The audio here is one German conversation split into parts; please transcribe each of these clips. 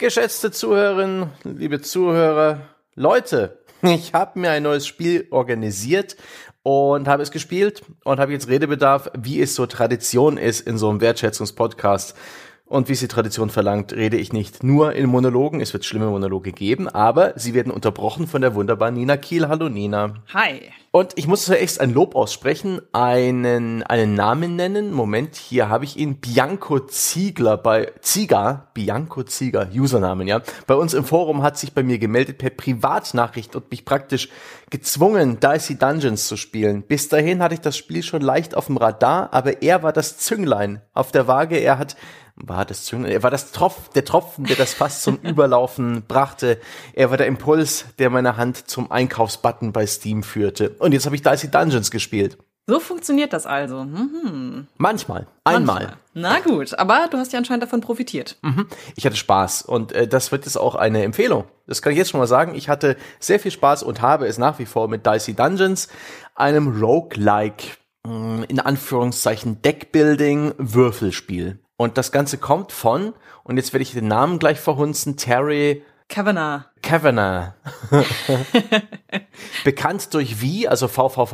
Geschätzte Zuhörerinnen, liebe Zuhörer, Leute, ich habe mir ein neues Spiel organisiert und habe es gespielt und habe jetzt Redebedarf, wie es so Tradition ist in so einem Wertschätzungspodcast. Und wie es die Tradition verlangt, rede ich nicht nur in Monologen. Es wird schlimme Monologe geben, aber sie werden unterbrochen von der wunderbaren Nina Kiel. Hallo Nina. Hi. Und ich muss zuerst ein Lob aussprechen, einen Namen nennen. Moment, hier habe ich ihn. Bianco Ziegler Bianco Zieger, Usernamen, ja. Bei uns im Forum hat sich bei mir gemeldet per Privatnachricht und mich praktisch gezwungen, Dicey Dungeons zu spielen. Bis dahin hatte ich das Spiel schon leicht auf dem Radar, aber er war das Zünglein auf der Waage. Er war der Tropfen, der das Fass zum Überlaufen brachte. Er war der Impuls, der meine Hand zum Einkaufsbutton bei Steam führte. Und jetzt habe ich Dicey Dungeons gespielt. So funktioniert das also. Manchmal. Einmal. Na gut, aber du hast ja anscheinend davon profitiert. Ich hatte Spaß und das wird jetzt auch eine Empfehlung. Das kann ich jetzt schon mal sagen. Ich hatte sehr viel Spaß und habe es nach wie vor mit Dicey Dungeons, einem Roguelike, in Anführungszeichen Deckbuilding-Würfelspiel. Und das Ganze kommt von, und jetzt werde ich den Namen gleich verhunzen, Terry Kavanagh. Bekannt durch V, also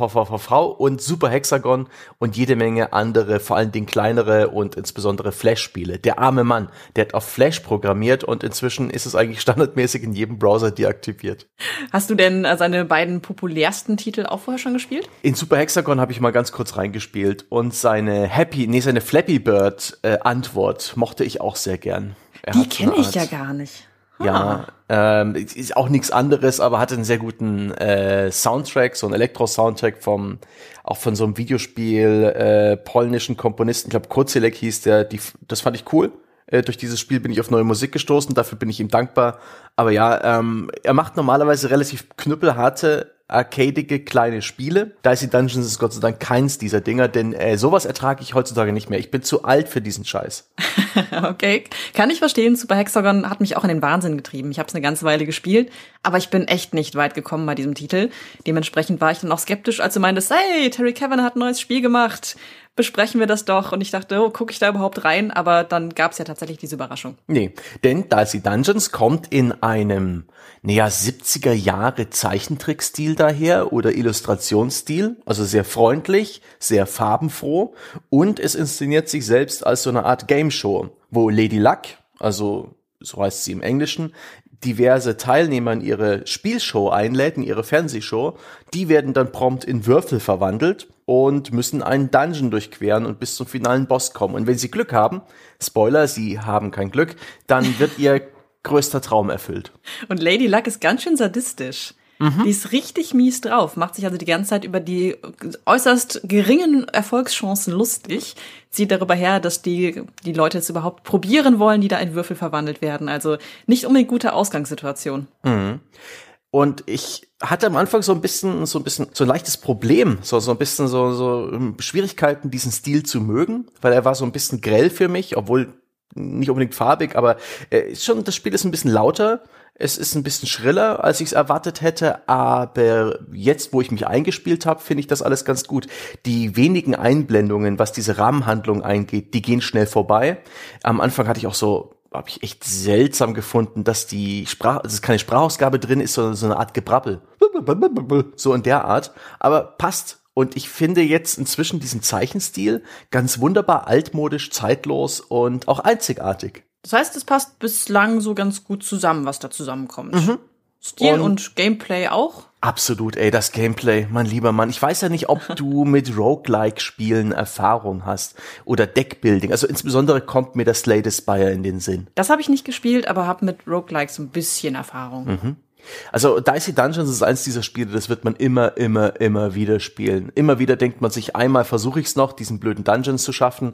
V und Super Hexagon und jede Menge andere, vor allen Dingen kleinere und insbesondere Flash-Spiele. Der arme Mann, der hat auf Flash programmiert und inzwischen ist es eigentlich standardmäßig in jedem Browser deaktiviert. Hast du denn seine beiden populärsten Titel auch vorher schon gespielt? In Super Hexagon habe ich mal ganz kurz reingespielt und seine Flappy Bird Antwort mochte ich auch sehr gern. Die kenne ich ja gar nicht. Ja, ist auch nichts anderes, aber hatte einen sehr guten Soundtrack, so einen Elektro-Soundtrack von so einem Videospiel polnischen Komponisten, ich glaube Kozelek hieß der, das fand ich cool. Durch dieses Spiel bin ich auf neue Musik gestoßen, dafür bin ich ihm dankbar. Aber ja, er macht normalerweise relativ knüppelharte, arcadige kleine Spiele. Dicey Dungeons ist Gott sei Dank keins dieser Dinger, denn sowas ertrage ich heutzutage nicht mehr. Ich bin zu alt für diesen Scheiß. Okay, kann ich verstehen. Super Hexagon hat mich auch in den Wahnsinn getrieben. Ich habe es eine ganze Weile gespielt, aber ich bin echt nicht weit gekommen bei diesem Titel. Dementsprechend war ich dann auch skeptisch, als du meintest, hey, Terry Kavanagh hat ein neues Spiel gemacht. Besprechen wir das doch. Und ich dachte, oh, gucke ich da überhaupt rein? Aber dann gab es ja tatsächlich diese Überraschung. Nee, denn Dicey Dungeons kommt in einem 70er Jahre Zeichentrickstil daher oder Illustrationsstil, also sehr freundlich, sehr farbenfroh und es inszeniert sich selbst als so eine Art Game Show, wo Lady Luck, also so heißt sie im Englischen, diverse Teilnehmer in ihre Spielshow einlädt, in ihre Fernsehshow. Die werden dann prompt in Würfel verwandelt und müssen einen Dungeon durchqueren und bis zum finalen Boss kommen. Und wenn sie Glück haben, Spoiler, sie haben kein Glück, dann wird ihr größter Traum erfüllt. Und Lady Luck ist ganz schön sadistisch. Die ist richtig mies drauf, macht sich also die ganze Zeit über die äußerst geringen Erfolgschancen lustig, zieht darüber her, dass die Leute es überhaupt probieren wollen, die da in Würfel verwandelt werden. Also nicht unbedingt gute Ausgangssituation. Und ich hatte am Anfang so ein leichtes Problem, so ein bisschen so Schwierigkeiten, diesen Stil zu mögen, weil er war so ein bisschen grell für mich, obwohl nicht unbedingt farbig, aber das Spiel ist ein bisschen lauter. Es ist ein bisschen schriller, als ich es erwartet hätte, aber jetzt, wo ich mich eingespielt habe, finde ich das alles ganz gut. Die wenigen Einblendungen, was diese Rahmenhandlung eingeht, die gehen schnell vorbei. Am Anfang habe ich echt seltsam gefunden, dass dass keine Sprachausgabe drin ist, sondern so eine Art Gebrabbel. So in der Art. Aber passt. Und ich finde jetzt inzwischen diesen Zeichenstil ganz wunderbar altmodisch, zeitlos und auch einzigartig. Das heißt, es passt bislang so ganz gut zusammen, was da zusammenkommt. Stil und Gameplay auch? Absolut, das Gameplay, mein lieber Mann. Ich weiß ja nicht, ob du mit Roguelike-Spielen Erfahrung hast oder Deckbuilding. Also insbesondere kommt mir das Slay the Spire in den Sinn. Das habe ich nicht gespielt, aber habe mit Roguelikes ein bisschen Erfahrung. Also Dicey Dungeons ist eins dieser Spiele, das wird man immer wieder spielen. Immer wieder denkt man sich, einmal versuche ich es noch, diesen blöden Dungeons zu schaffen.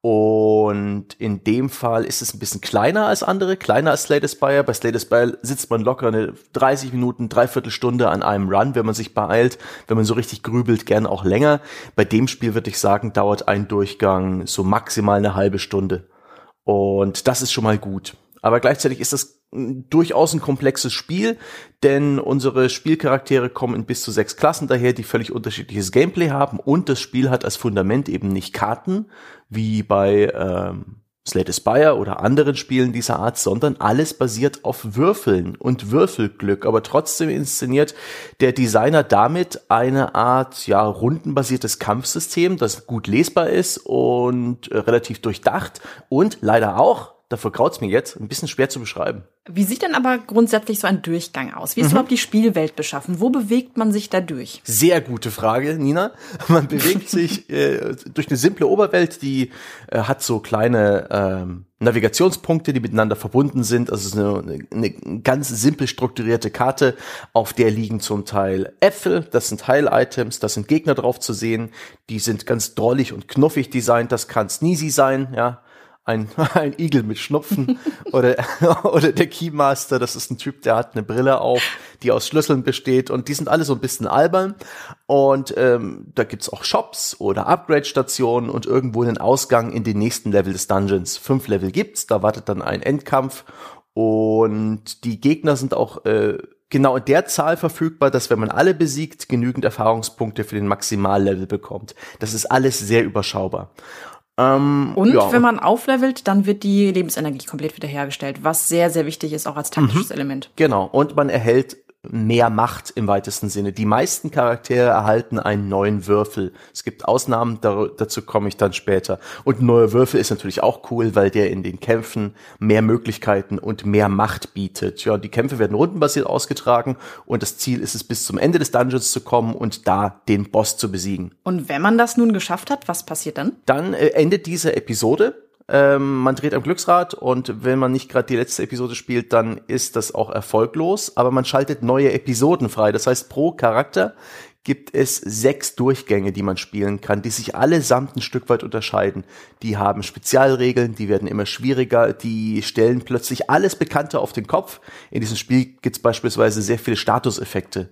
Und in dem Fall ist es ein bisschen kleiner als andere, kleiner als Slay the Spire. Bei Slay the Spire sitzt man locker eine 30 Minuten, Dreiviertelstunde an einem Run, wenn man sich beeilt. Wenn man so richtig grübelt, gern auch länger. Bei dem Spiel würde ich sagen, dauert ein Durchgang so maximal eine halbe Stunde. Und das ist schon mal gut. Aber gleichzeitig ist das durchaus ein komplexes Spiel, denn unsere Spielcharaktere kommen in bis zu 6 Klassen daher, die völlig unterschiedliches Gameplay haben und das Spiel hat als Fundament eben nicht Karten, wie bei Slay the Spire oder anderen Spielen dieser Art, sondern alles basiert auf Würfeln und Würfelglück. Aber trotzdem inszeniert der Designer damit eine Art, ja, rundenbasiertes Kampfsystem, das gut lesbar ist und relativ durchdacht und leider auch, dafür graut's mir jetzt, ein bisschen schwer zu beschreiben. Wie sieht denn aber grundsätzlich so ein Durchgang aus? Wie ist überhaupt die Spielwelt beschaffen? Wo bewegt man sich da durch? Sehr gute Frage, Nina. Man bewegt sich durch eine simple Oberwelt, die hat so kleine Navigationspunkte, die miteinander verbunden sind. Also es ist eine ganz simpel strukturierte Karte, auf der liegen zum Teil Äpfel, das sind Heil-Items, da sind Gegner drauf zu sehen. Die sind ganz drollig und knuffig designt, das kann Sneezy sein, ja. Ein Igel mit Schnupfen oder der Keymaster, das ist ein Typ, der hat eine Brille auf, die aus Schlüsseln besteht und die sind alle so ein bisschen albern und da gibt's auch Shops oder Upgrade-Stationen und irgendwo einen Ausgang in den nächsten Level des Dungeons. 5 Level gibt's, da wartet dann ein Endkampf und die Gegner sind auch genau in der Zahl verfügbar, dass wenn man alle besiegt, genügend Erfahrungspunkte für den Maximallevel bekommt. Das ist alles sehr überschaubar. Und wenn man auflevelt, dann wird die Lebensenergie komplett wiederhergestellt, was sehr, sehr wichtig ist, auch als taktisches Element. Genau, und man erhält mehr Macht im weitesten Sinne. Die meisten Charaktere erhalten einen neuen Würfel. Es gibt Ausnahmen, dazu komme ich dann später. Und ein neuer Würfel ist natürlich auch cool, weil der in den Kämpfen mehr Möglichkeiten und mehr Macht bietet. Ja, die Kämpfe werden rundenbasiert ausgetragen und das Ziel ist es, bis zum Ende des Dungeons zu kommen und da den Boss zu besiegen. Und wenn man das nun geschafft hat, was passiert dann? Dann endet diese Episode. Man dreht am Glücksrad und wenn man nicht gerade die letzte Episode spielt, dann ist das auch erfolglos, aber man schaltet neue Episoden frei. Das heißt, pro Charakter gibt es 6 Durchgänge, die man spielen kann, die sich allesamt ein Stück weit unterscheiden. Die haben Spezialregeln, die werden immer schwieriger, die stellen plötzlich alles Bekannte auf den Kopf. In diesem Spiel gibt es beispielsweise sehr viele Statuseffekte.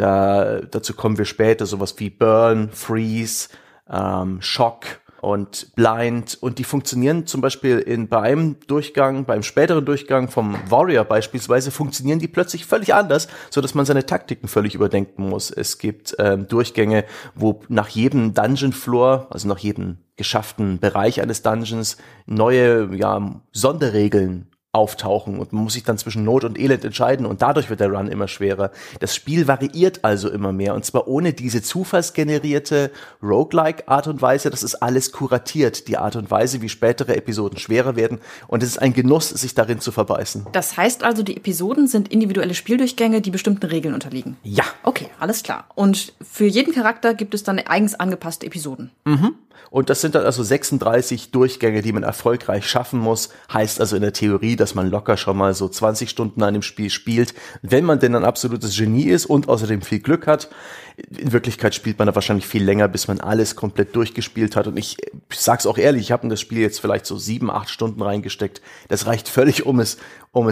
Dazu kommen wir später, sowas wie Burn, Freeze, Shock und Blind und die funktionieren zum Beispiel beim späteren Durchgang vom Warrior beispielsweise, funktionieren die plötzlich völlig anders, so dass man seine Taktiken völlig überdenken muss. Es gibt Durchgänge, wo nach jedem Dungeon Floor, also nach jedem geschafften Bereich eines Dungeons, neue Sonderregeln auftauchen und man muss sich dann zwischen Not und Elend entscheiden und dadurch wird der Run immer schwerer. Das Spiel variiert also immer mehr und zwar ohne diese zufallsgenerierte Roguelike-Art und Weise, das ist alles kuratiert, die Art und Weise, wie spätere Episoden schwerer werden und es ist ein Genuss, sich darin zu verbeißen. Das heißt also, die Episoden sind individuelle Spieldurchgänge, die bestimmten Regeln unterliegen? Ja. Okay, alles klar. Und für jeden Charakter gibt es dann eigens angepasste Episoden? Und das sind dann also 36 Durchgänge, die man erfolgreich schaffen muss. Heißt also in der Theorie, dass man locker schon mal so 20 Stunden an dem Spiel spielt, wenn man denn ein absolutes Genie ist und außerdem viel Glück hat. In Wirklichkeit spielt man da wahrscheinlich viel länger, bis man alles komplett durchgespielt hat. Und ich sag's auch ehrlich, ich habe in das Spiel jetzt vielleicht so 7-8 Stunden reingesteckt. Das reicht völlig, um es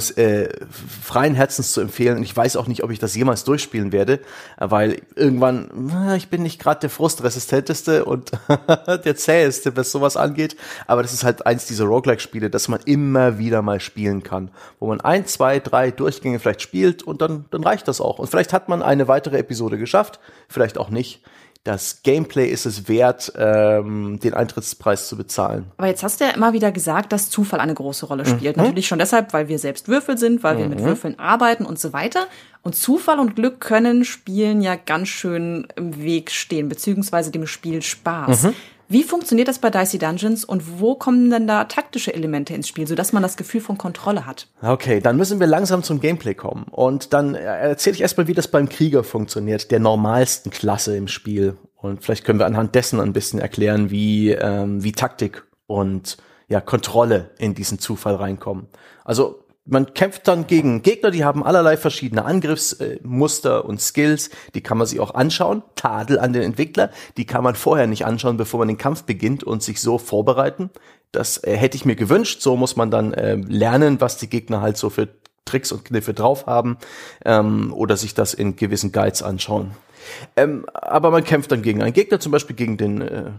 freien Herzens zu empfehlen. Und ich weiß auch nicht, ob ich das jemals durchspielen werde, weil irgendwann, ich bin nicht gerade der frustresistenteste und der zäheste, was sowas angeht. Aber das ist halt eins dieser Roguelike-Spiele, das man immer wieder mal spielen kann. Wo man 1, 2, 3 Durchgänge vielleicht spielt und dann reicht das auch. Und vielleicht hat man eine weitere Episode geschafft, vielleicht auch nicht. Das Gameplay ist es wert, den Eintrittspreis zu bezahlen. Aber jetzt hast du ja immer wieder gesagt, dass Zufall eine große Rolle spielt. Natürlich schon deshalb, weil wir selbst Würfel sind, weil wir mit Würfeln arbeiten und so weiter. Und Zufall und Glück können Spielen ja ganz schön im Weg stehen, beziehungsweise dem Spiel Spaß. Wie funktioniert das bei Dicey Dungeons und wo kommen denn da taktische Elemente ins Spiel, sodass man das Gefühl von Kontrolle hat? Okay, dann müssen wir langsam zum Gameplay kommen. Und dann erzähle ich erstmal, wie das beim Krieger funktioniert, der normalsten Klasse im Spiel. Und vielleicht können wir anhand dessen ein bisschen erklären, wie Taktik und Kontrolle in diesen Zufall reinkommen. Also man kämpft dann gegen Gegner, die haben allerlei verschiedene Angriffsmuster und Skills, die kann man sich auch anschauen. Tadel an den Entwickler, die kann man vorher nicht anschauen, bevor man den Kampf beginnt und sich so vorbereiten. Das hätte ich mir gewünscht, so muss man dann lernen, was die Gegner halt so für Tricks und Kniffe drauf haben oder sich das in gewissen Guides anschauen. Aber man kämpft dann gegen einen Gegner, zum Beispiel gegen den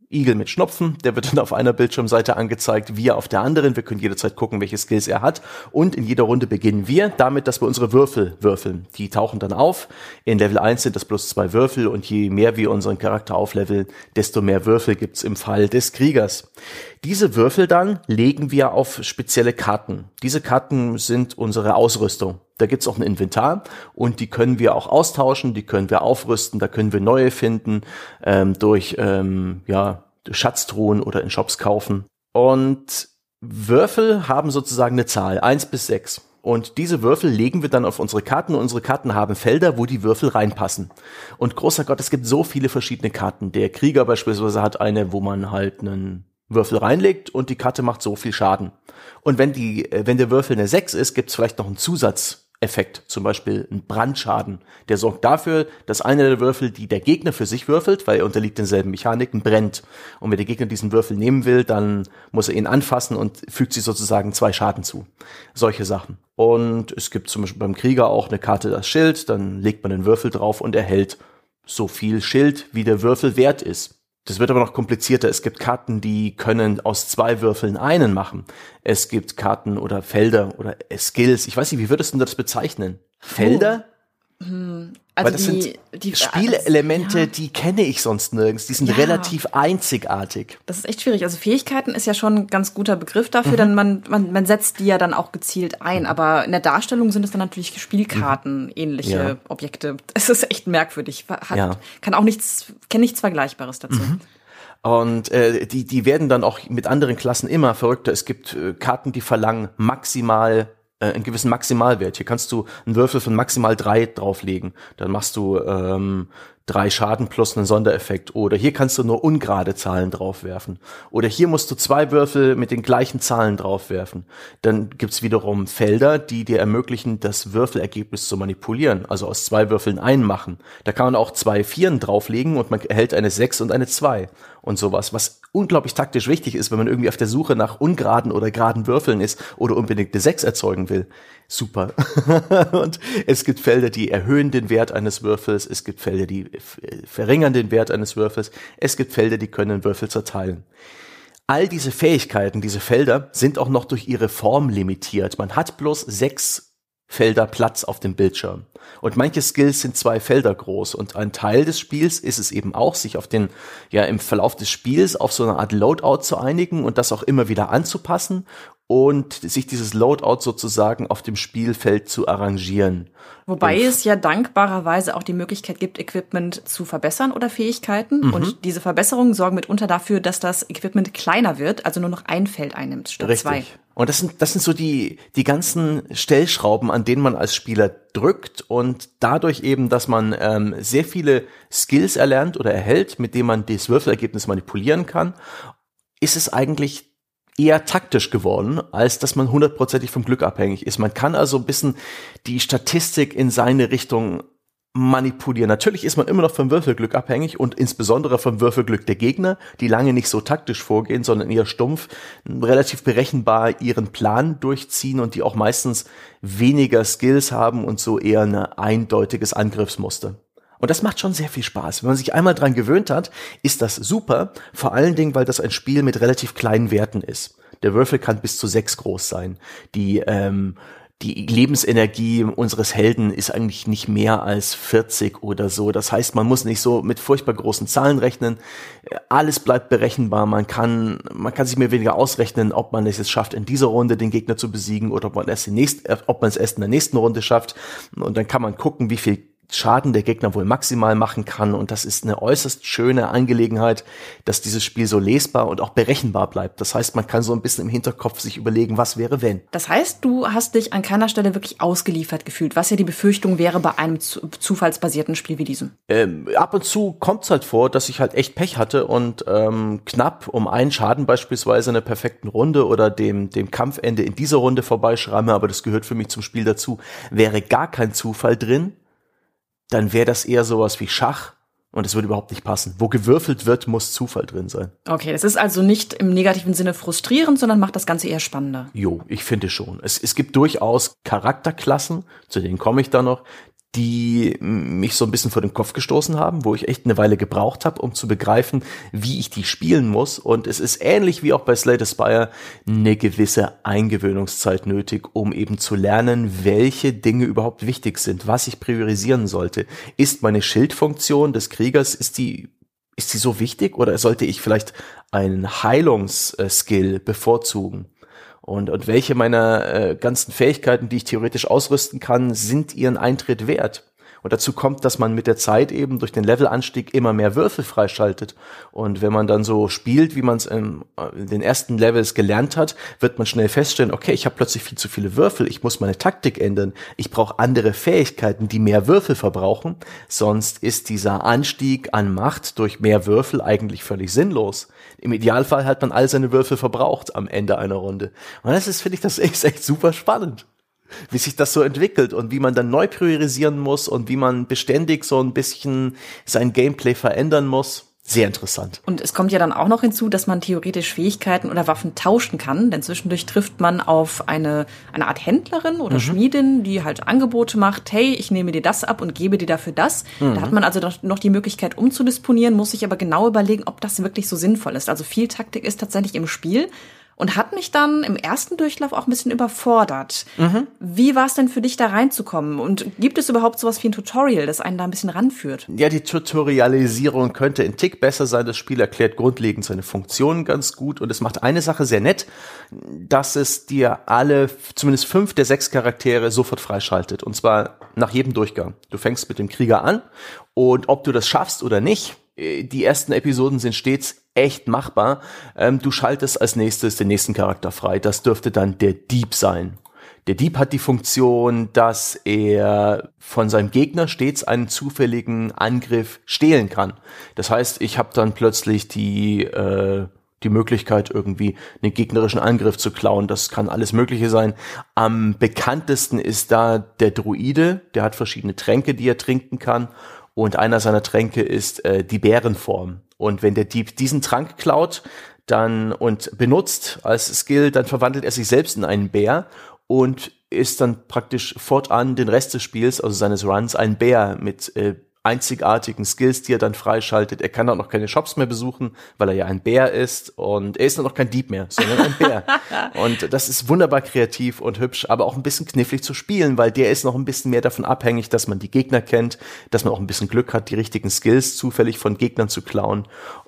Igel mit Schnupfen, der wird dann auf einer Bildschirmseite angezeigt, wir auf der anderen. Wir können jederzeit gucken, welche Skills er hat. Und in jeder Runde beginnen wir damit, dass wir unsere Würfel würfeln. Die tauchen dann auf. In Level 1 sind das plus 2 Würfel und je mehr wir unseren Charakter aufleveln, desto mehr Würfel gibt's im Fall des Kriegers. Diese Würfel dann legen wir auf spezielle Karten. Diese Karten sind unsere Ausrüstung. Da gibt's auch ein Inventar und die können wir auch austauschen, die können wir aufrüsten, da können wir neue finden, durch Schatztruhen oder in Shops kaufen. Und Würfel haben sozusagen eine Zahl, 1 bis 6. Und diese Würfel legen wir dann auf unsere Karten. Und unsere Karten haben Felder, wo die Würfel reinpassen. Und großer Gott, es gibt so viele verschiedene Karten. Der Krieger beispielsweise hat eine, wo man halt einen Würfel reinlegt und die Karte macht so viel Schaden. Und wenn der Würfel eine 6 ist, gibt's vielleicht noch einen Zusatzeffekt, zum Beispiel einen Brandschaden. Der sorgt dafür, dass einer der Würfel, die der Gegner für sich würfelt, weil er unterliegt denselben Mechaniken, brennt. Und wenn der Gegner diesen Würfel nehmen will, dann muss er ihn anfassen und fügt sich sozusagen 2 Schaden zu. Solche Sachen. Und es gibt zum Beispiel beim Krieger auch eine Karte, das Schild, dann legt man den Würfel drauf und erhält so viel Schild, wie der Würfel wert ist. Das wird aber noch komplizierter. Es gibt Karten, die können aus 2 Würfeln einen machen. Es gibt Karten oder Felder oder Skills. Ich weiß nicht, wie würdest du das bezeichnen? Felder? Also weil das sind Spielelemente, die kenne ich sonst nirgends. Die sind relativ einzigartig. Das ist echt schwierig. Also Fähigkeiten ist ja schon ein ganz guter Begriff dafür, denn man setzt die ja dann auch gezielt ein. Aber in der Darstellung sind es dann natürlich Spielkarten, ähnliche Objekte. Es ist echt merkwürdig. Kenne nichts Vergleichbares dazu. Und die werden dann auch mit anderen Klassen immer verrückter. Es gibt Karten, die verlangen maximal einen gewissen Maximalwert. Hier kannst du einen Würfel von maximal 3 drauflegen. Dann machst du 3 Schaden plus einen Sondereffekt. Oder hier kannst du nur ungerade Zahlen draufwerfen. Oder hier musst du 2 Würfel mit den gleichen Zahlen draufwerfen. Dann gibt's wiederum Felder, die dir ermöglichen, das Würfelergebnis zu manipulieren. Also aus 2 Würfeln einen machen. Da kann man auch 2 Vieren drauflegen und man erhält eine 6 und eine 2 und sowas, was unglaublich taktisch wichtig ist, wenn man irgendwie auf der Suche nach ungeraden oder geraden Würfeln ist oder unbedingt eine 6 erzeugen will. Super. Und es gibt Felder, die erhöhen den Wert eines Würfels, es gibt Felder, die verringern den Wert eines Würfels, es gibt Felder, die können Würfel zerteilen. All diese Fähigkeiten, diese Felder sind auch noch durch ihre Form limitiert. Man hat bloß 6 Felder Platz auf dem Bildschirm. Und manche Skills sind 2 Felder groß. Und ein Teil des Spiels ist es eben auch, sich im Verlauf des Spiels auf so eine Art Loadout zu einigen und das auch immer wieder anzupassen und sich dieses Loadout sozusagen auf dem Spielfeld zu arrangieren. Wobei es ja dankbarerweise auch die Möglichkeit gibt, Equipment zu verbessern oder Fähigkeiten. Und diese Verbesserungen sorgen mitunter dafür, dass das Equipment kleiner wird, also nur noch ein Feld einnimmt statt 2. Und das sind so die ganzen Stellschrauben, an denen man als Spieler drückt und dadurch eben, dass man sehr viele Skills erlernt oder erhält, mit denen man das Würfelergebnis manipulieren kann, ist es eigentlich eher taktisch geworden, als dass man 100%ig vom Glück abhängig ist. Man kann also ein bisschen die Statistik in seine Richtung manipulieren. Natürlich ist man immer noch vom Würfelglück abhängig und insbesondere vom Würfelglück der Gegner, die lange nicht so taktisch vorgehen, sondern eher stumpf, relativ berechenbar ihren Plan durchziehen und die auch meistens weniger Skills haben und so eher ein eindeutiges Angriffsmuster. Und das macht schon sehr viel Spaß. Wenn man sich einmal dran gewöhnt hat, ist das super. Vor allen Dingen, weil das ein Spiel mit relativ kleinen Werten ist. Der Würfel kann bis zu 6 groß sein. Die Lebensenergie unseres Helden ist eigentlich nicht mehr als 40 oder so. Das heißt, man muss nicht so mit furchtbar großen Zahlen rechnen. Alles bleibt berechenbar. Man kann sich mehr oder weniger ausrechnen, ob man es jetzt schafft, in dieser Runde den Gegner zu besiegen oder ob man es erst in der nächsten Runde schafft. Und dann kann man gucken, wie viel Schaden der Gegner wohl maximal machen kann. Und das ist eine äußerst schöne Angelegenheit, dass dieses Spiel so lesbar und auch berechenbar bleibt. Das heißt, man kann so ein bisschen im Hinterkopf sich überlegen, was wäre, wenn. Das heißt, du hast dich an keiner Stelle wirklich ausgeliefert gefühlt, was ja die Befürchtung wäre bei einem zufallsbasierten Spiel wie diesem. Ab und zu kommt es halt vor, dass ich halt echt Pech hatte und knapp um einen Schaden beispielsweise in der perfekten Runde oder dem Kampfende in dieser Runde vorbeischramme, aber das gehört für mich zum Spiel dazu, wäre gar kein Zufall drin, dann wäre das eher sowas wie Schach und es würde überhaupt nicht passen. Wo gewürfelt wird, muss Zufall drin sein. Okay, das ist also nicht im negativen Sinne frustrierend, sondern macht das Ganze eher spannender. Jo, ich finde schon. Es gibt durchaus Charakterklassen, zu denen komme ich dann noch, die mich so ein bisschen vor den Kopf gestoßen haben, wo ich echt eine Weile gebraucht habe, um zu begreifen, wie ich die spielen muss. Und es ist ähnlich wie auch bei Slay the Spire eine gewisse Eingewöhnungszeit nötig, um eben zu lernen, welche Dinge überhaupt wichtig sind, was ich priorisieren sollte. Ist meine Schildfunktion des Kriegers, ist die so wichtig oder sollte ich vielleicht einen Heilungsskill bevorzugen? Und welche meiner ganzen Fähigkeiten, die ich theoretisch ausrüsten kann, sind ihren Eintritt wert? Und dazu kommt, dass man mit der Zeit eben durch den Levelanstieg immer mehr Würfel freischaltet. Und wenn man dann so spielt, wie man es in den ersten Levels gelernt hat, wird man schnell feststellen, okay, ich habe plötzlich viel zu viele Würfel, ich muss meine Taktik ändern, ich brauche andere Fähigkeiten, die mehr Würfel verbrauchen, sonst ist dieser Anstieg an Macht durch mehr Würfel eigentlich völlig sinnlos. Im Idealfall hat man all seine Würfel verbraucht am Ende einer Runde. Und finde ich, das ist echt super spannend, wie sich das so entwickelt und wie man dann neu priorisieren muss und wie man beständig so ein bisschen sein Gameplay verändern muss. Sehr interessant. Und es kommt ja dann auch noch hinzu, dass man theoretisch Fähigkeiten oder Waffen tauschen kann, denn zwischendurch trifft man auf eine Art Händlerin oder Schmiedin, die halt Angebote macht, hey, ich nehme dir das ab und gebe dir dafür das. Da hat man also noch die Möglichkeit umzudisponieren, muss sich aber genau überlegen, ob das wirklich so sinnvoll ist. Also viel Taktik ist tatsächlich im Spiel. Und hat mich dann im ersten Durchlauf auch ein bisschen überfordert. Wie war es denn für dich, da reinzukommen? Und gibt es überhaupt sowas wie ein Tutorial, das einen da ein bisschen ranführt? Ja, die Tutorialisierung könnte ein Tick besser sein. Das Spiel erklärt grundlegend seine Funktionen ganz gut. Und es macht eine Sache sehr nett, dass es dir zumindest 5 der 6 Charaktere sofort freischaltet. Und zwar nach jedem Durchgang. Du fängst mit dem Krieger an. Und ob du das schaffst oder nicht, die ersten Episoden sind stets echt machbar. Du schaltest als nächstes den nächsten Charakter frei. Das dürfte dann der Dieb sein. Der Dieb hat die Funktion, dass er von seinem Gegner stets einen zufälligen Angriff stehlen kann. Das heißt, ich habe dann plötzlich die Möglichkeit, irgendwie einen gegnerischen Angriff zu klauen. Das kann alles Mögliche sein. Am bekanntesten ist da der Druide. Der hat verschiedene Tränke, die er trinken kann. Und einer seiner Tränke ist die Bärenform. Und wenn der Dieb diesen Trank klaut und benutzt als Skill, dann verwandelt er sich selbst in einen Bär und ist dann praktisch fortan den Rest des Spiels, also seines Runs, ein Bär mit einzigartigen Skills, die er dann freischaltet. Er kann auch noch keine Shops mehr besuchen, weil er ja ein Bär ist und er ist dann noch kein Dieb mehr, sondern ein Bär. Und das ist wunderbar kreativ und hübsch, aber auch ein bisschen knifflig zu spielen, weil der ist noch ein bisschen mehr davon abhängig, dass man die Gegner kennt, dass man auch ein bisschen Glück hat, die richtigen Skills zufällig von Gegnern zu klauen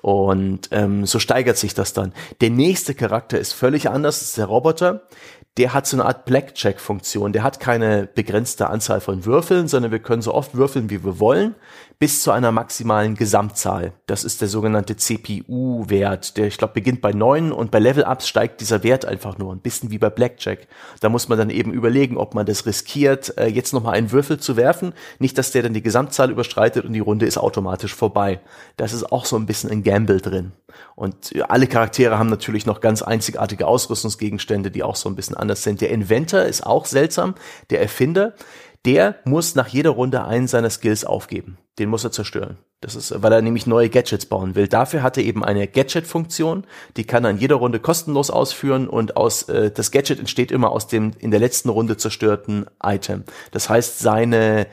und so steigert sich das dann. Der nächste Charakter ist völlig anders, das ist der Roboter. Der hat so eine Art Blackjack-Funktion. Der hat keine begrenzte Anzahl von Würfeln, sondern wir können so oft würfeln, wie wir wollen, bis zu einer maximalen Gesamtzahl. Das ist der sogenannte CPU-Wert. Der, ich glaube, beginnt bei 9 und bei Level-Ups steigt dieser Wert einfach nur. Ein bisschen wie bei Blackjack. Da muss man dann eben überlegen, ob man das riskiert, jetzt nochmal einen Würfel zu werfen. Nicht, dass der dann die Gesamtzahl überschreitet und die Runde ist automatisch vorbei. Das ist auch so ein bisschen ein Gamble drin. Und alle Charaktere haben natürlich noch ganz einzigartige Ausrüstungsgegenstände, die auch so ein bisschen anders sind. Der Inventor ist auch seltsam. Der Erfinder, der muss nach jeder Runde einen seiner Skills aufgeben. Den muss er zerstören. Das ist, weil er nämlich neue Gadgets bauen will. Dafür hat er eben eine Gadget-Funktion. Die kann er in jeder Runde kostenlos ausführen und das Gadget entsteht immer aus dem in der letzten Runde zerstörten Item. Das heißt, seine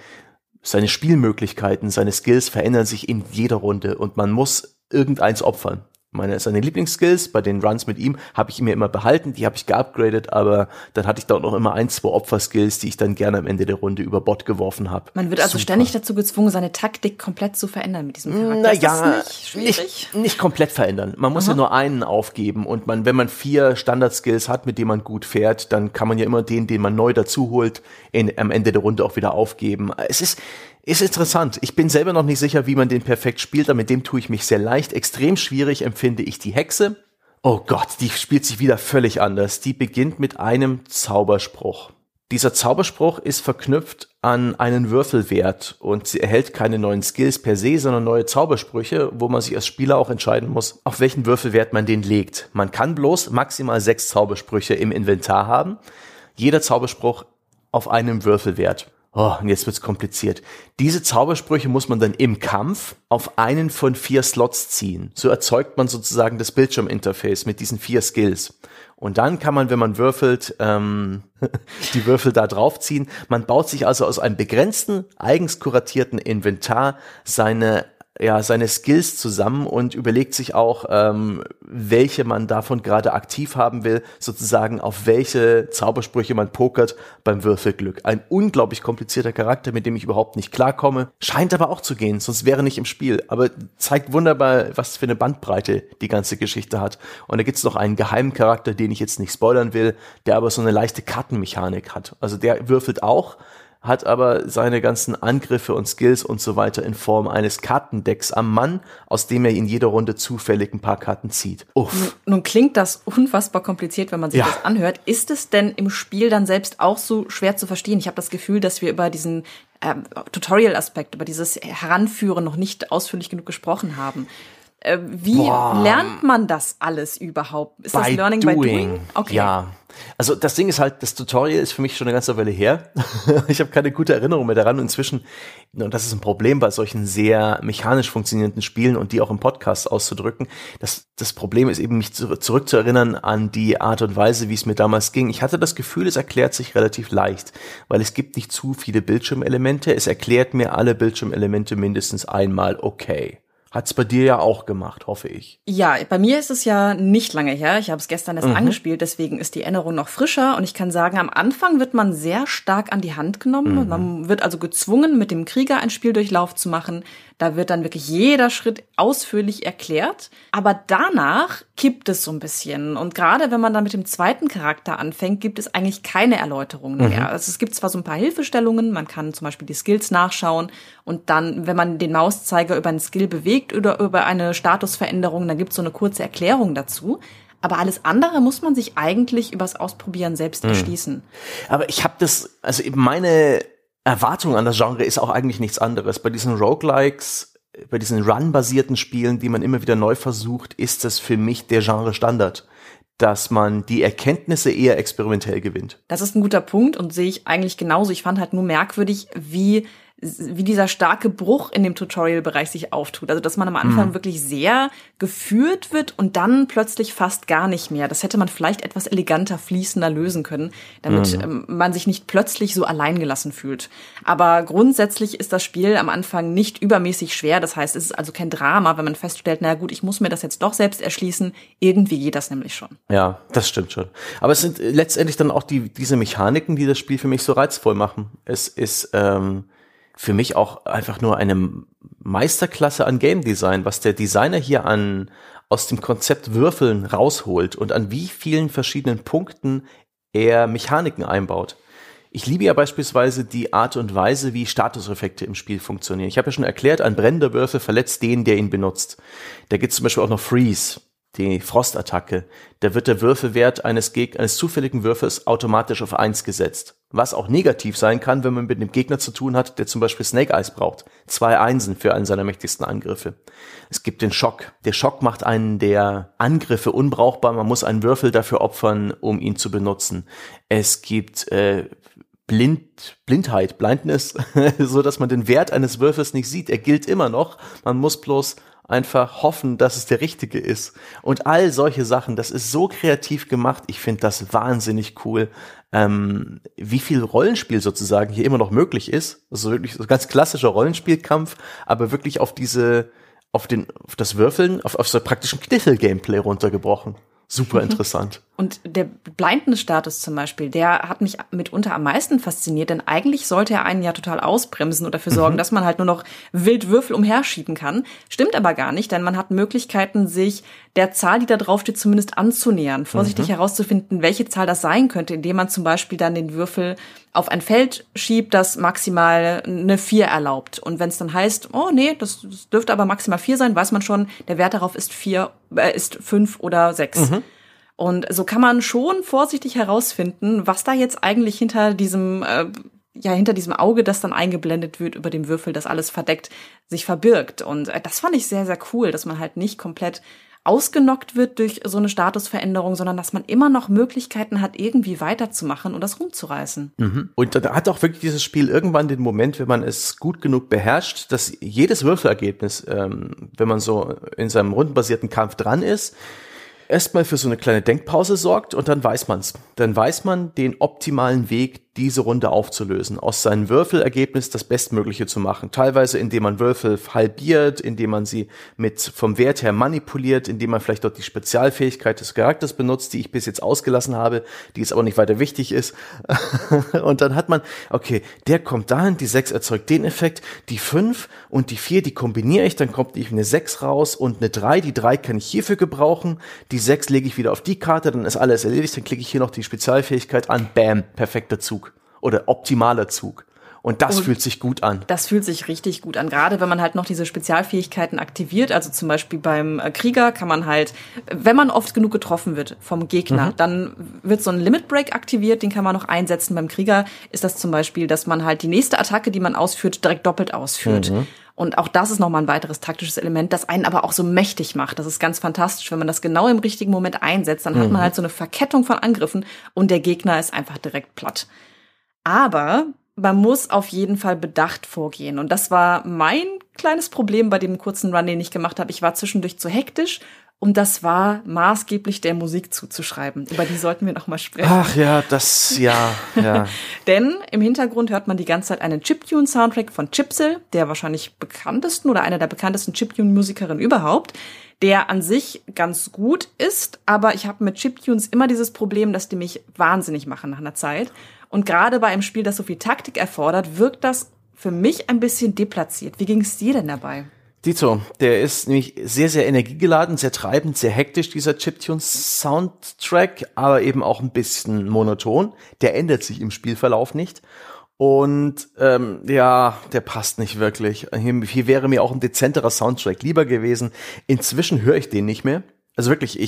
Spielmöglichkeiten, seine Skills verändern sich in jeder Runde und man muss irgendeins opfern. Seine Lieblingsskills bei den Runs mit ihm habe ich mir immer behalten, die habe ich geupgradet, aber dann hatte ich da auch noch immer 1, 2 Opferskills, die ich dann gerne am Ende der Runde über Bord geworfen habe. Man wird also ständig dazu gezwungen, seine Taktik komplett zu verändern mit diesem Charakter. Naja, ist das nicht schwierig? Nicht komplett verändern. Man muss ja nur einen aufgeben und wenn man 4 Standard-Skills hat, mit denen man gut fährt, dann kann man ja immer den man neu dazu holt, am Ende der Runde auch wieder aufgeben. Es ist interessant. Ich bin selber noch nicht sicher, wie man den perfekt spielt, aber mit dem tue ich mich sehr leicht. Extrem schwierig empfinde ich die Hexe. Oh Gott, die spielt sich wieder völlig anders. Die beginnt mit einem Zauberspruch. Dieser Zauberspruch ist verknüpft an einen Würfelwert und sie erhält keine neuen Skills per se, sondern neue Zaubersprüche, wo man sich als Spieler auch entscheiden muss, auf welchen Würfelwert man den legt. Man kann bloß maximal 6 Zaubersprüche im Inventar haben. Jeder Zauberspruch auf einem Würfelwert. und jetzt wird's kompliziert. Diese Zaubersprüche muss man dann im Kampf auf einen von 4 Slots ziehen. So erzeugt man sozusagen das Bildschirminterface mit diesen 4 Skills. Und dann kann man, wenn man würfelt, die Würfel da draufziehen. Man baut sich also aus einem begrenzten, eigens kuratierten Inventar seine Skills zusammen und überlegt sich auch, welche man davon gerade aktiv haben will, sozusagen auf welche Zaubersprüche man pokert beim Würfelglück. Ein unglaublich komplizierter Charakter, mit dem ich überhaupt nicht klarkomme. Scheint aber auch zu gehen, sonst wäre nicht im Spiel. Aber zeigt wunderbar, was für eine Bandbreite die ganze Geschichte hat. Und da gibt's noch einen geheimen Charakter, den ich jetzt nicht spoilern will, der aber so eine leichte Kartenmechanik hat. Also der würfelt auch, hat aber seine ganzen Angriffe und Skills und so weiter in Form eines Kartendecks am Mann, aus dem er in jeder Runde zufällig ein paar Karten zieht. Uff. Nun klingt das unfassbar kompliziert, wenn man sich das anhört. Ist es denn im Spiel dann selbst auch so schwer zu verstehen? Ich habe das Gefühl, dass wir über diesen Tutorial-Aspekt, über dieses Heranführen noch nicht ausführlich genug gesprochen haben. Wie lernt man das alles überhaupt? Ist das Learning by Doing? Okay. Ja, also das Ding ist halt, das Tutorial ist für mich schon eine ganze Weile her. Ich habe keine gute Erinnerung mehr daran. Inzwischen, und das ist ein Problem bei solchen sehr mechanisch funktionierenden Spielen und die auch im Podcast auszudrücken, das Problem ist eben, mich zurückzuerinnern an die Art und Weise, wie es mir damals ging. Ich hatte das Gefühl, es erklärt sich relativ leicht, weil es gibt nicht zu viele Bildschirmelemente. Es erklärt mir alle Bildschirmelemente mindestens einmal okay. Hat's bei dir ja auch gemacht, hoffe ich. Ja, bei mir ist es ja nicht lange her. Ich habe es gestern erst angespielt, deswegen ist die Erinnerung noch frischer. Und ich kann sagen, am Anfang wird man sehr stark an die Hand genommen. Man wird also gezwungen, mit dem Krieger einen Spieldurchlauf zu machen. Da wird dann wirklich jeder Schritt ausführlich erklärt. Aber danach kippt es so ein bisschen. Und gerade wenn man dann mit dem zweiten Charakter anfängt, gibt es eigentlich keine Erläuterungen mehr. Also es gibt zwar so ein paar Hilfestellungen, man kann zum Beispiel die Skills nachschauen. Und dann, wenn man den Mauszeiger über einen Skill bewegt oder über eine Statusveränderung, dann gibt es so eine kurze Erklärung dazu. Aber alles andere muss man sich eigentlich übers Ausprobieren selbst erschließen. Aber ich habe also eben meine Erwartung an das Genre ist auch eigentlich nichts anderes. Bei diesen Roguelikes, bei diesen Run-basierten Spielen, die man immer wieder neu versucht, ist das für mich der Genre-Standard, dass man die Erkenntnisse eher experimentell gewinnt. Das ist ein guter Punkt und sehe ich eigentlich genauso. Ich fand halt nur merkwürdig, wie dieser starke Bruch in dem Tutorial-Bereich sich auftut. Also, dass man am Anfang wirklich sehr geführt wird und dann plötzlich fast gar nicht mehr. Das hätte man vielleicht etwas eleganter, fließender lösen können, damit man sich nicht plötzlich so alleingelassen fühlt. Aber grundsätzlich ist das Spiel am Anfang nicht übermäßig schwer. Das heißt, es ist also kein Drama, wenn man feststellt, na gut, ich muss mir das jetzt doch selbst erschließen. Irgendwie geht das nämlich schon. Ja, das stimmt schon. Aber es sind letztendlich dann auch diese Mechaniken, die das Spiel für mich so reizvoll machen. Es ist für mich auch einfach nur eine Meisterklasse an Game Design, was der Designer hier aus dem Konzept Würfeln rausholt und an wie vielen verschiedenen Punkten er Mechaniken einbaut. Ich liebe ja beispielsweise die Art und Weise, wie Statuseffekte im Spiel funktionieren. Ich habe ja schon erklärt, ein brennender Würfel verletzt den, der ihn benutzt. Da gibt es zum Beispiel auch noch Freeze, die Frostattacke. Da wird der Würfelwert eines zufälligen Würfels automatisch auf 1 gesetzt. Was auch negativ sein kann, wenn man mit einem Gegner zu tun hat, der zum Beispiel Snake Eyes braucht. 2 Einsen für einen seiner mächtigsten Angriffe. Es gibt den Schock. Der Schock macht einen der Angriffe unbrauchbar. Man muss einen Würfel dafür opfern, um ihn zu benutzen. Es gibt Blindness, so dass man den Wert eines Würfels nicht sieht. Er gilt immer noch. Man muss bloß einfach hoffen, dass es der richtige ist. Und all solche Sachen, das ist so kreativ gemacht. Ich finde das wahnsinnig cool, wie viel Rollenspiel sozusagen hier immer noch möglich ist. Also wirklich so ganz klassischer Rollenspielkampf, aber wirklich auf das Würfeln, auf so praktischen Kniffel-Gameplay runtergebrochen. Super interessant. Und der Blindness-Status zum Beispiel, der hat mich mitunter am meisten fasziniert, denn eigentlich sollte er einen ja total ausbremsen und dafür sorgen, dass man halt nur noch wild Würfel umherschieben kann. Stimmt aber gar nicht, denn man hat Möglichkeiten, sich der Zahl, die da drauf steht, zumindest anzunähern, vorsichtig herauszufinden, welche Zahl das sein könnte, indem man zum Beispiel dann den Würfel auf ein Feld schiebt, das maximal eine 4 erlaubt. Und wenn es dann heißt, oh nee, das dürfte aber maximal 4 sein, weiß man schon, der Wert darauf ist 5 oder 6. Und so kann man schon vorsichtig herausfinden, was da jetzt eigentlich hinter diesem Auge, das dann eingeblendet wird über dem Würfel, das alles verdeckt, sich verbirgt. Und das fand ich sehr, sehr cool, dass man halt nicht komplett ausgenockt wird durch so eine Statusveränderung, sondern dass man immer noch Möglichkeiten hat, irgendwie weiterzumachen und das rumzureißen. Mhm. Und da hat auch wirklich dieses Spiel irgendwann den Moment, wenn man es gut genug beherrscht, dass jedes Würfelergebnis, wenn man so in seinem rundenbasierten Kampf dran ist, erstmal für so eine kleine Denkpause sorgt und dann weiß man's. Dann weiß man den optimalen Weg, diese Runde aufzulösen, aus seinem Würfelergebnis das Bestmögliche zu machen. Teilweise, indem man Würfel halbiert, indem man sie vom Wert her manipuliert, indem man vielleicht dort die Spezialfähigkeit des Charakters benutzt, die ich bis jetzt ausgelassen habe, die jetzt aber nicht weiter wichtig ist. Und dann hat man, okay, der kommt dahin, die 6 erzeugt den Effekt, die 5 und die 4, die kombiniere ich, dann kommt eine 6 raus und eine 3. Die 3 kann ich hierfür gebrauchen, die 6 lege ich wieder auf die Karte, dann ist alles erledigt, dann klicke ich hier noch die Spezialfähigkeit an, bam, perfekter Zug. Oder optimaler Zug. Und das fühlt sich gut an. Das fühlt sich richtig gut an, gerade wenn man halt noch diese Spezialfähigkeiten aktiviert. Also zum Beispiel beim Krieger kann man halt, wenn man oft genug getroffen wird vom Gegner, dann wird so ein Limit Break aktiviert, den kann man noch einsetzen. Beim Krieger ist das zum Beispiel, dass man halt die nächste Attacke, die man ausführt, direkt doppelt ausführt. Und auch das ist nochmal ein weiteres taktisches Element, das einen aber auch so mächtig macht. Das ist ganz fantastisch. Wenn man das genau im richtigen Moment einsetzt, dann hat man halt so eine Verkettung von Angriffen und der Gegner ist einfach direkt platt. Aber man muss auf jeden Fall bedacht vorgehen. Und das war mein kleines Problem bei dem kurzen Run, den ich gemacht habe. Ich war zwischendurch zu hektisch und das war maßgeblich der Musik zuzuschreiben. Über die sollten wir noch mal sprechen. Ach ja, ja. Denn im Hintergrund hört man die ganze Zeit einen Chiptune-Soundtrack von Chipzel, der wahrscheinlich bekanntesten oder einer der bekanntesten Chiptune-Musikerinnen überhaupt, der an sich ganz gut ist, aber ich habe mit Chiptunes immer dieses Problem, dass die mich wahnsinnig machen nach einer Zeit. Und gerade bei einem Spiel, das so viel Taktik erfordert, wirkt das für mich ein bisschen deplatziert. Wie ging es dir denn dabei? Dito, der ist nämlich sehr, sehr energiegeladen, sehr treibend, sehr hektisch, dieser Chiptunes-Soundtrack, aber eben auch ein bisschen monoton. Der ändert sich im Spielverlauf nicht. Und der passt nicht wirklich. Hier wäre mir auch ein dezenterer Soundtrack lieber gewesen. Inzwischen höre ich den nicht mehr. Also wirklich,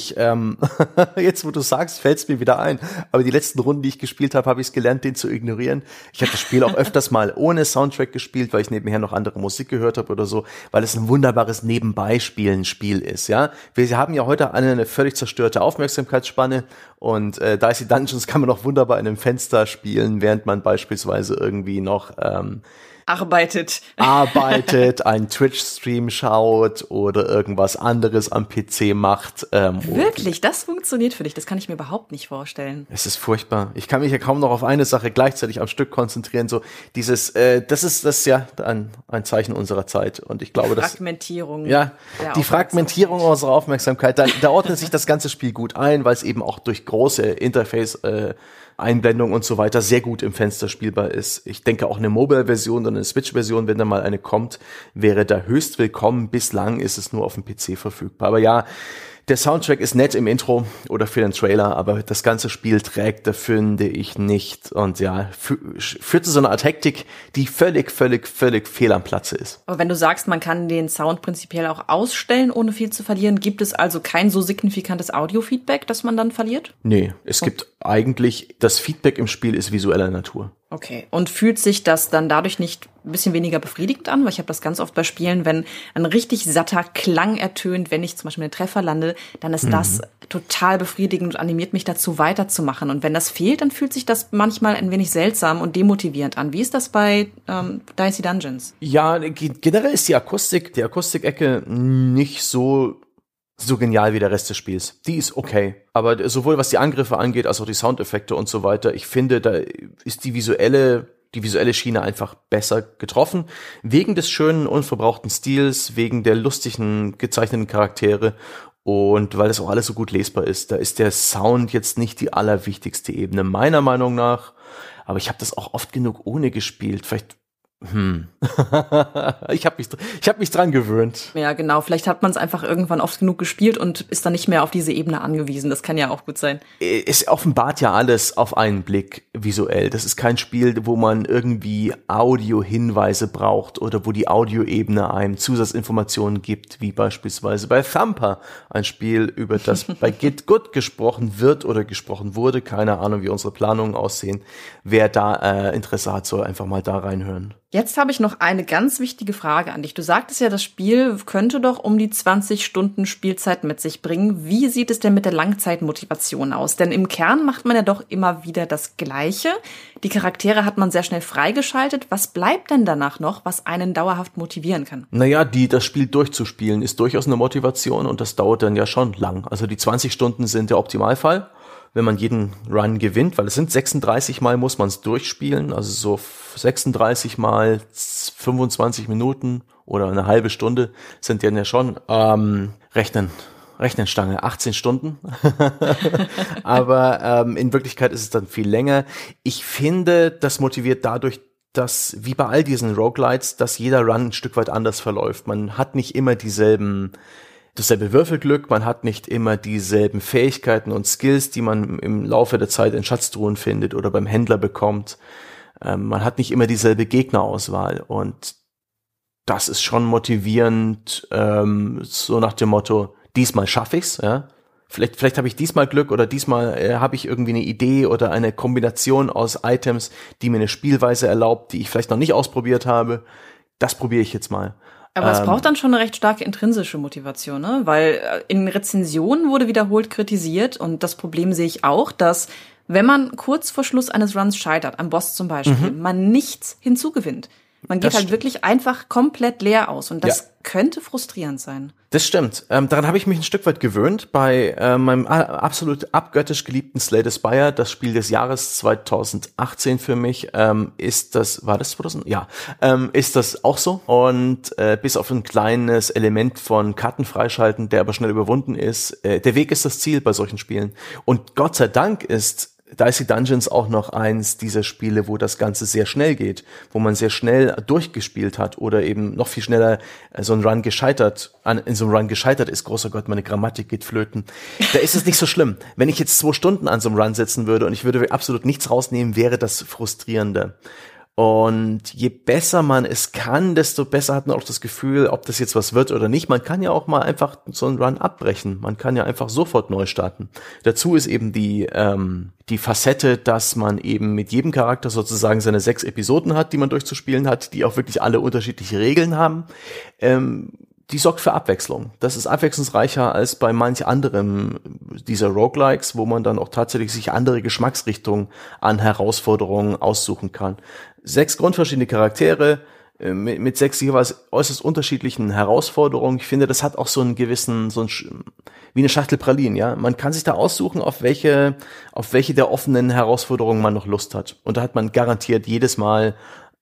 jetzt wo du sagst, fällt es mir wieder ein. Aber die letzten Runden, die ich gespielt habe, habe ich es gelernt, den zu ignorieren. Ich habe das Spiel auch öfters mal ohne Soundtrack gespielt, weil ich nebenher noch andere Musik gehört habe oder so, weil es ein wunderbares Nebenbeispielen-Spiel ist, ja. Wir haben ja heute eine völlig zerstörte Aufmerksamkeitsspanne und Dicey Dungeons kann man noch wunderbar in einem Fenster spielen, während man beispielsweise irgendwie noch arbeitet, einen Twitch-Stream schaut oder irgendwas anderes am PC macht. Wirklich? Das funktioniert für dich? Das kann ich mir überhaupt nicht vorstellen. Es ist furchtbar. Ich kann mich ja kaum noch auf eine Sache gleichzeitig am Stück konzentrieren. So dieses, das ist ja ein Zeichen unserer Zeit. Und ich glaube, Fragmentierung. Die Fragmentierung unserer Aufmerksamkeit. Da ordnet sich das ganze Spiel gut ein, weil es eben auch durch große Interface-Einblendung und so weiter sehr gut im Fenster spielbar ist. Ich denke auch eine Mobile-Version oder eine Switch-Version, wenn da mal eine kommt, wäre da höchst willkommen. Bislang ist es nur auf dem PC verfügbar. Aber ja, der Soundtrack ist nett im Intro oder für den Trailer, aber das ganze Spiel trägt, da finde ich nicht. Und ja, führt zu so einer Art Hektik, die völlig fehl am Platze ist. Aber wenn du sagst, man kann den Sound prinzipiell auch ausstellen, ohne viel zu verlieren, gibt es also kein so signifikantes Audio-Feedback, das man dann verliert? Nee, es gibt eigentlich, das Feedback im Spiel ist visueller Natur. Okay. Und fühlt sich das dann dadurch nicht ein bisschen weniger befriedigend an? Weil ich habe das ganz oft bei Spielen, wenn ein richtig satter Klang ertönt, wenn ich zum Beispiel einen Treffer lande, dann ist das total befriedigend und animiert mich dazu weiterzumachen. Und wenn das fehlt, dann fühlt sich das manchmal ein wenig seltsam und demotivierend an. Wie ist das bei Dicey Dungeons? Ja, generell ist die Akustikecke nicht so genial wie der Rest des Spiels. Die ist okay. Aber sowohl was die Angriffe angeht, als auch die Soundeffekte und so weiter, ich finde, da ist die visuelle Schiene einfach besser getroffen. Wegen des schönen, unverbrauchten Stils, wegen der lustigen, gezeichneten Charaktere und weil das auch alles so gut lesbar ist. Da ist der Sound jetzt nicht die allerwichtigste Ebene, meiner Meinung nach. Aber ich habe das auch oft genug ohne gespielt. Vielleicht Ich hab mich dran gewöhnt. Ja, genau. Vielleicht hat man es einfach irgendwann oft genug gespielt und ist dann nicht mehr auf diese Ebene angewiesen. Das kann ja auch gut sein. Es offenbart ja alles auf einen Blick visuell. Das ist kein Spiel, wo man irgendwie Audio-Hinweise braucht oder wo die Audioebene einem Zusatzinformationen gibt, wie beispielsweise bei Thumper. Ein Spiel, über das bei Git Good gesprochen wird oder gesprochen wurde. Keine Ahnung, wie unsere Planungen aussehen. Wer da Interesse hat, soll einfach mal da reinhören. Jetzt habe ich noch eine ganz wichtige Frage an dich. Du sagtest ja, das Spiel könnte doch um die 20 Stunden Spielzeit mit sich bringen. Wie sieht es denn mit der Langzeitmotivation aus? Denn im Kern macht man ja doch immer wieder das Gleiche. Die Charaktere hat man sehr schnell freigeschaltet. Was bleibt denn danach noch, was einen dauerhaft motivieren kann? Naja, das Spiel durchzuspielen ist durchaus eine Motivation und das dauert dann ja schon lang. Also die 20 Stunden sind der Optimalfall, wenn man jeden Run gewinnt, weil es sind 36 Mal muss man es durchspielen, also so 36 Mal 25 Minuten oder eine halbe Stunde sind ja schon Rechnenstange, 18 Stunden. Aber in Wirklichkeit ist es dann viel länger. Ich finde, das motiviert dadurch, dass, wie bei all diesen Roguelites, dass jeder Run ein Stück weit anders verläuft. Man hat nicht immer dasselbe Würfelglück, man hat nicht immer dieselben Fähigkeiten und Skills, die man im Laufe der Zeit in Schatztruhen findet oder beim Händler bekommt. Man hat nicht immer dieselbe Gegnerauswahl und das ist schon motivierend, so nach dem Motto, diesmal schaffe ich's, ja. Vielleicht habe ich diesmal Glück oder diesmal habe ich irgendwie eine Idee oder eine Kombination aus Items, die mir eine Spielweise erlaubt, die ich vielleicht noch nicht ausprobiert habe. Das probiere ich jetzt mal. Aber es braucht dann schon eine recht starke intrinsische Motivation, ne? Weil in Rezensionen wurde wiederholt kritisiert und das Problem sehe ich auch, dass wenn man kurz vor Schluss eines Runs scheitert, am Boss zum Beispiel, man nichts hinzugewinnt. Man geht halt wirklich einfach komplett leer aus und das könnte frustrierend sein. Das stimmt. Daran habe ich mich ein Stück weit gewöhnt. Bei meinem absolut abgöttisch geliebten Slay the Spire, das Spiel des Jahres 2018 für mich, ist das 2000? Ja, ist das auch so. Und bis auf ein kleines Element von Karten freischalten, der aber schnell überwunden ist, der Weg ist das Ziel bei solchen Spielen. Und Gott sei Dank ist Dicey Dungeons auch noch eins dieser Spiele, wo das Ganze sehr schnell geht, wo man sehr schnell durchgespielt hat oder eben noch viel schneller in so einem Run gescheitert ist. Großer Gott, meine Grammatik geht flöten. Da ist es nicht so schlimm. Wenn ich jetzt 2 Stunden an so einem Run sitzen würde und ich würde absolut nichts rausnehmen, wäre das frustrierender. Und je besser man es kann, desto besser hat man auch das Gefühl, ob das jetzt was wird oder nicht. Man kann ja auch mal einfach so einen Run abbrechen. Man kann ja einfach sofort neu starten. Dazu ist eben die Facette, dass man eben mit jedem Charakter sozusagen seine 6 Episoden hat, die man durchzuspielen hat, die auch wirklich alle unterschiedliche Regeln haben. Die sorgt für Abwechslung. Das ist abwechslungsreicher als bei manch anderem dieser Roguelikes, wo man dann auch tatsächlich sich andere Geschmacksrichtungen an Herausforderungen aussuchen kann. 6 grundverschiedene Charaktere mit 6 jeweils äußerst unterschiedlichen Herausforderungen. Ich finde, das hat auch so einen gewissen, wie eine Schachtel Pralinen, ja. Man kann sich da aussuchen, auf welche der offenen Herausforderungen man noch Lust hat. Und da hat man garantiert jedes Mal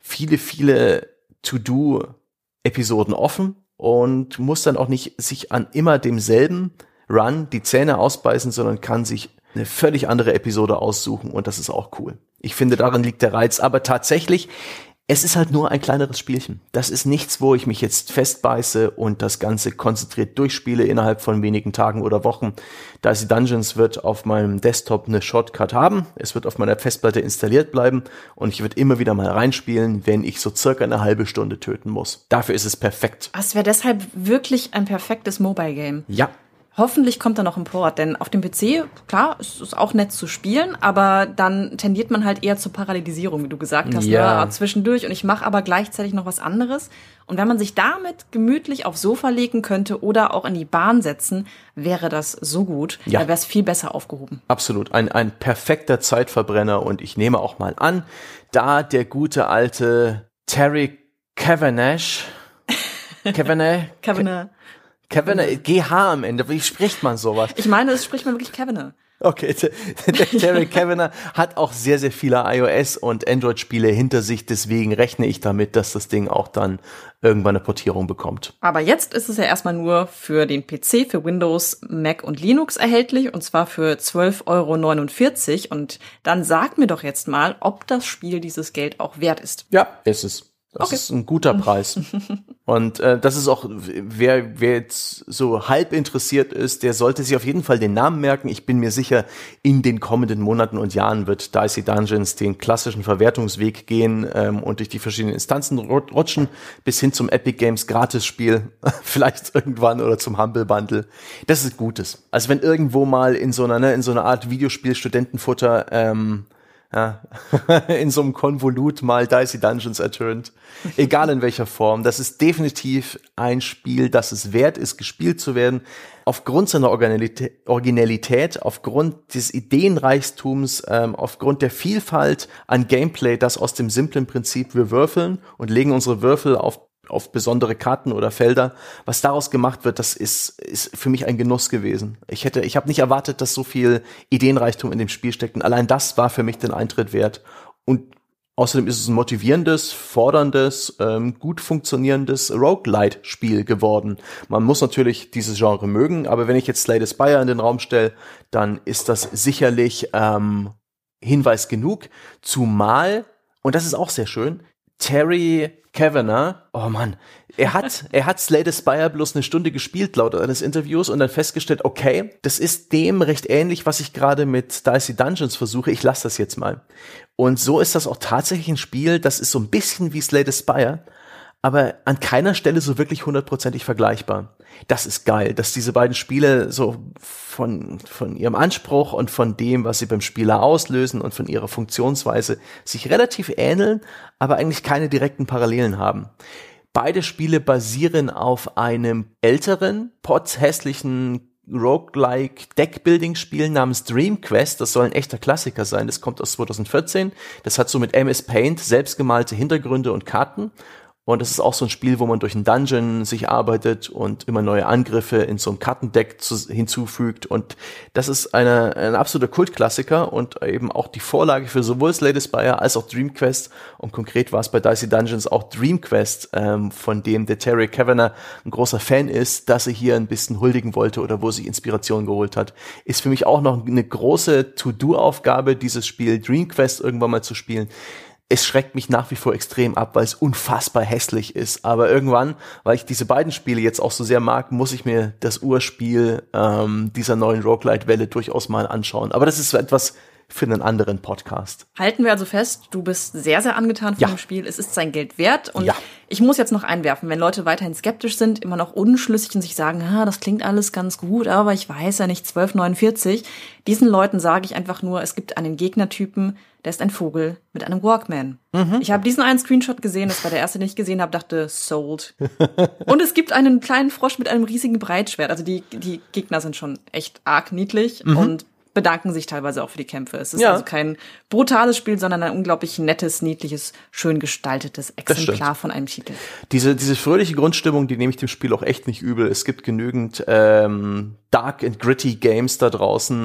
viele To-Do-Episoden offen und muss dann auch nicht sich an immer demselben Run die Zähne ausbeißen, sondern kann sich eine völlig andere Episode aussuchen und das ist auch cool. Ich finde, darin liegt der Reiz, aber tatsächlich, es ist halt nur ein kleineres Spielchen. Das ist nichts, wo ich mich jetzt festbeiße und das Ganze konzentriert durchspiele innerhalb von wenigen Tagen oder Wochen. Dicey Dungeons wird auf meinem Desktop eine Shortcut haben. Es wird auf meiner Festplatte installiert bleiben und ich werde immer wieder mal reinspielen, wenn ich so circa eine halbe Stunde töten muss. Dafür ist es perfekt. Es wäre deshalb wirklich ein perfektes Mobile-Game. Ja. Hoffentlich kommt da noch ein Port, denn auf dem PC, klar, es ist auch nett zu spielen, aber dann tendiert man halt eher zur Parallelisierung, wie du gesagt hast, ne? Zwischendurch und ich mache aber gleichzeitig noch was anderes. Und wenn man sich damit gemütlich aufs Sofa legen könnte oder auch in die Bahn setzen, wäre das so gut. Ja. Da wäre es viel besser aufgehoben. Absolut, ein perfekter Zeitverbrenner und ich nehme auch mal an, da der gute alte Terry Kavanagh, GH am Ende, wie spricht man sowas? Ich meine, es spricht man wirklich Kavanagh. Okay, der Terry Kavanagh hat auch sehr, sehr viele iOS- und Android-Spiele hinter sich, deswegen rechne ich damit, dass das Ding auch dann irgendwann eine Portierung bekommt. Aber jetzt ist es ja erstmal nur für den PC, für Windows, Mac und Linux erhältlich und zwar für 12,49 € und dann sag mir doch jetzt mal, ob das Spiel dieses Geld auch wert ist. Ja, ist es. Das ist ein guter Preis. Und das ist auch, wer jetzt so halb interessiert ist, der sollte sich auf jeden Fall den Namen merken. Ich bin mir sicher, in den kommenden Monaten und Jahren wird Dicey Dungeons den klassischen Verwertungsweg gehen und durch die verschiedenen Instanzen rutschen, bis hin zum Epic Games Gratis-Spiel, vielleicht irgendwann oder zum Humble Bundle. Das ist Gutes. Also wenn irgendwo mal in so einer Art Videospiel-Studentenfutter ja, in so einem Konvolut mal Dicey Dungeons ertönt. Egal in welcher Form. Das ist definitiv ein Spiel, das es wert ist, gespielt zu werden. Aufgrund seiner Originalität, aufgrund des Ideenreichtums, aufgrund der Vielfalt an Gameplay, das aus dem simplen Prinzip, wir würfeln und legen unsere Würfel auf besondere Karten oder Felder. Was daraus gemacht wird, das ist für mich ein Genuss gewesen. Ich habe nicht erwartet, dass so viel Ideenreichtum in dem Spiel steckt. Und allein das war für mich den Eintritt wert. Und außerdem ist es ein motivierendes, forderndes, gut funktionierendes Roguelite-Spiel geworden. Man muss natürlich dieses Genre mögen, aber wenn ich jetzt Slay the Spire in den Raum stelle, dann ist das sicherlich Hinweis genug. Zumal, und das ist auch sehr schön, Terry Kavanagh, oh Mann, er hat Slay the Spire bloß eine Stunde gespielt, laut eines Interviews, und dann festgestellt, okay, das ist dem recht ähnlich, was ich gerade mit Dicey Dungeons versuche, ich lasse das jetzt mal. Und so ist das auch tatsächlich ein Spiel, das ist so ein bisschen wie Slay the Spire, aber an keiner Stelle so wirklich 100%ig vergleichbar. Das ist geil, dass diese beiden Spiele so von ihrem Anspruch und von dem, was sie beim Spieler auslösen und von ihrer Funktionsweise sich relativ ähneln, aber eigentlich keine direkten Parallelen haben. Beide Spiele basieren auf einem älteren, potzhässlichen Roguelike Deckbuilding-Spiel namens Dream Quest. Das soll ein echter Klassiker sein. Das kommt aus 2014. Das hat so mit MS Paint selbstgemalte Hintergründe und Karten. Und das ist auch so ein Spiel, wo man durch einen Dungeon sich arbeitet und immer neue Angriffe in so einem Kartendeck hinzufügt. Und das ist ein absoluter Kultklassiker und eben auch die Vorlage für sowohl Slay the Spire als auch Dream Quest. Und konkret war es bei Dicey Dungeons auch Dream Quest, von dem der Terry Kavanagh ein großer Fan ist, dass er hier ein bisschen huldigen wollte oder wo sich Inspiration geholt hat. Ist für mich auch noch eine große To-Do-Aufgabe, dieses Spiel Dream Quest irgendwann mal zu spielen. Es schreckt mich nach wie vor extrem ab, weil es unfassbar hässlich ist. Aber irgendwann, weil ich diese beiden Spiele jetzt auch so sehr mag, muss ich mir das Urspiel dieser neuen Roguelite-Welle durchaus mal anschauen. Aber das ist so etwas für einen anderen Podcast. Halten wir also fest, du bist sehr, sehr angetan von dem Spiel. Es ist sein Geld wert. Und ich muss jetzt noch einwerfen, wenn Leute weiterhin skeptisch sind, immer noch unschlüssig und sich sagen, das klingt alles ganz gut, aber ich weiß ja nicht, 12,49. Diesen Leuten sage ich einfach nur, es gibt einen Gegnertypen, der ist ein Vogel mit einem Walkman. Ich habe diesen einen Screenshot gesehen, das war der erste, den ich gesehen habe, dachte, sold. Und es gibt einen kleinen Frosch mit einem riesigen Breitschwert. Also die Gegner sind schon echt arg niedlich und bedanken sich teilweise auch für die Kämpfe. Es ist also kein brutales Spiel, sondern ein unglaublich nettes, niedliches, schön gestaltetes Exemplar von einem Titel. Diese fröhliche Grundstimmung, die nehme ich dem Spiel auch echt nicht übel. Es gibt genügend dark and gritty Games da draußen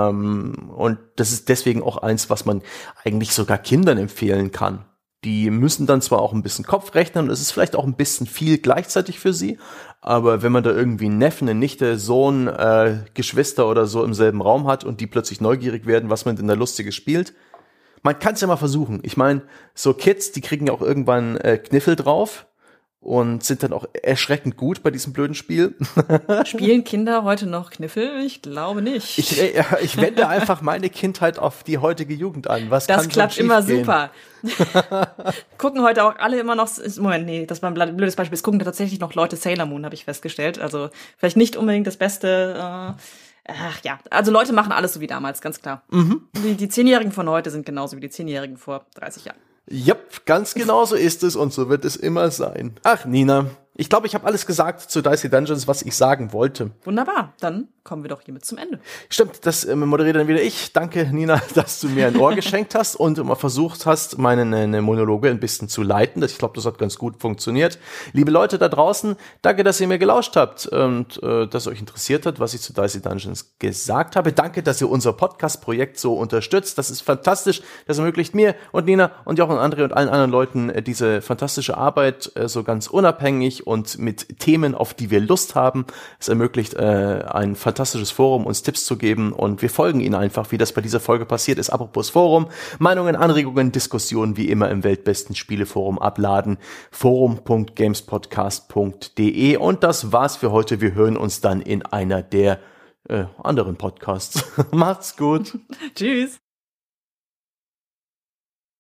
und das ist deswegen auch eins, was man eigentlich sogar Kindern empfehlen kann. Die müssen dann zwar auch ein bisschen Kopf rechnen und es ist vielleicht auch ein bisschen viel gleichzeitig für sie, aber wenn man da irgendwie einen Neffen, eine Nichte, Sohn, Geschwister oder so im selben Raum hat und die plötzlich neugierig werden, was man denn da Lustiges spielt, man kann es ja mal versuchen. Ich meine, so Kids, die kriegen ja auch irgendwann Kniffel drauf und sind dann auch erschreckend gut bei diesem blöden Spiel. Spielen Kinder heute noch Kniffel? Ich glaube nicht. Ich wende einfach meine Kindheit auf die heutige Jugend an. Was das kann klappt so immer schiefgehen? super. Gucken heute auch alle immer noch, Moment, nee, das war ein blödes Beispiel. Es gucken tatsächlich noch Leute Sailor Moon, habe ich festgestellt. Also vielleicht nicht unbedingt das Beste. Also Leute machen alles so wie damals, ganz klar. Die 10-Jährigen von heute sind genauso wie die 10-Jährigen vor 30 Jahren. Yep, ganz genau so ist es und so wird es immer sein. Ach, Nina, ich glaube, ich habe alles gesagt zu Dicey Dungeons, was ich sagen wollte. Wunderbar, dann kommen wir doch hiermit zum Ende. Stimmt, das moderiere dann wieder ich. Danke, Nina, dass du mir ein Ohr geschenkt hast und mal versucht hast, meine Monologe ein bisschen zu leiten. Ich glaube, das hat ganz gut funktioniert. Liebe Leute da draußen, danke, dass ihr mir gelauscht habt und dass euch interessiert hat, was ich zu Dicey Dungeons gesagt habe. Danke, dass ihr unser Podcast-Projekt so unterstützt. Das ist fantastisch. Das ermöglicht mir und Nina und Jochen und André und allen anderen Leuten diese fantastische Arbeit so ganz unabhängig und mit Themen, auf die wir Lust haben. Es ermöglicht ein fantastisches Forum, uns Tipps zu geben und wir folgen ihnen einfach, wie das bei dieser Folge passiert ist. Apropos Forum, Meinungen, Anregungen, Diskussionen wie immer im weltbesten Spieleforum abladen. forum.gamespodcast.de und das war's für heute. Wir hören uns dann in einer der anderen Podcasts. Macht's gut. Tschüss.